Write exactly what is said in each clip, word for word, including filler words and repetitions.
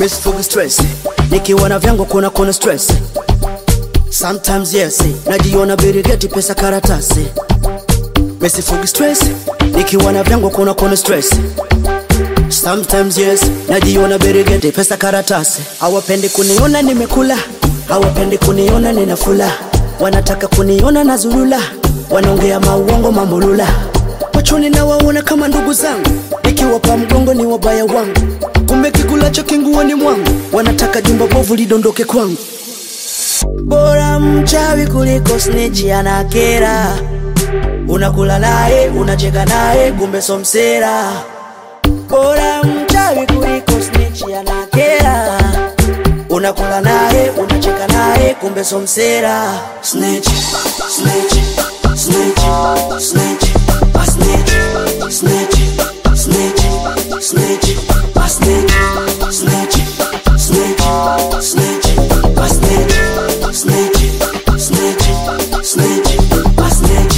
Misfuga stress, nikiwana vyangu kuna kuna stress. Sometimes yes, najiona birigeti pesa karatasi. Misfuga stress, nikiwana vyangu kuna kuna stress. Sometimes yes, najiona birigeti pesa karatasi. Hawapendi kuniona nimekula, hawapendi kuniona ninafula. Wanataka kuniona nazulula, wanaongea mauongo mambolula. Machoni na waona kama ndugu zangu, nikiwapa mgongo ni wabaya wangu. Kumbe kikulacho kinguoni mwangu, wanataka jumba bovu lidondoke kwangu. Bora mchawi kuliko snitch anakera. Unakula naye, unacheka naye, kumbe so msera. Bora mchawi kuliko snitch anakera. Unakula naye, unacheka naye, kumbe so msera. Snitch, snitch, snitch, snitch, a snitch, snitch, snitch, snitch, a snitch, snitch, snitch, snitch, a snitch, snitch, snitch, snitch, a snitch.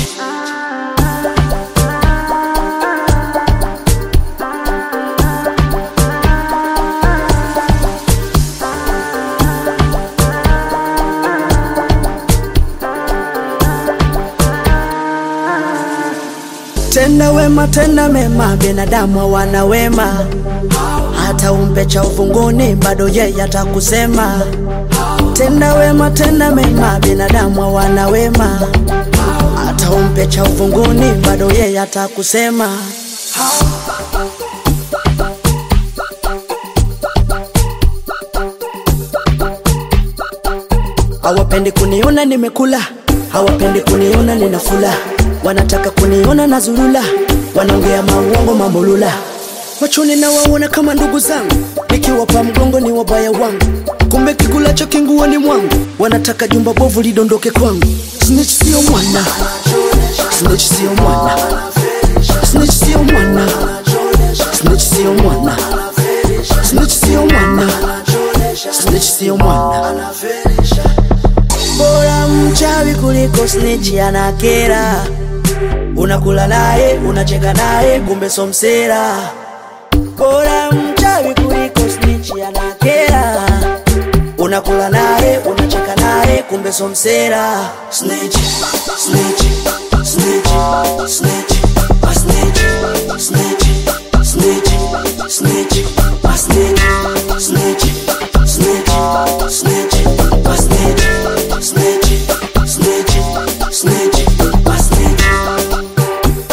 Tenda wema, tenda mema, binadamu wana wema. Hata umpe cha ufungoni, bado yeye atakusema. Tenda wema, tenda mema, binadamu wana wema. Hata umpe cha ufungoni, bado yeye atakusema. Hawapendi kuniona nimekula, hawapendi kuniona ninafula. Wanataka kuniona nazulula, wanaongea mauongo mambolula. Machoni na waona kama ndugu zangu, nikiwapa mgongo ni wabaya wangu. Kumbe kikulacho kinguoni mwangu, wanataka jumba bovu lidondoke kwangu. Snitch sio mwana, snitch sio mwana, snitch sio mwana, snitch sio mwana, snitch sio mwana, snitch sio mwana. Bora mchawi kuliko snitch anakera. Unakula naye, unacheka naye, kumbe so msera. Bora mchawi kuliko snitch anakera. Unakula naye, unacheka naye, kumbe so msera. Snitch, snitch, snitch, snitch, a snitch, snitch, snitch, snitch, a snitch, snitch, snitch, snitch, a snitch, snitch, snitch, snitch, a snitch.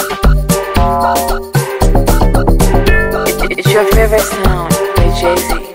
It's your favorite sound by Jay-Z.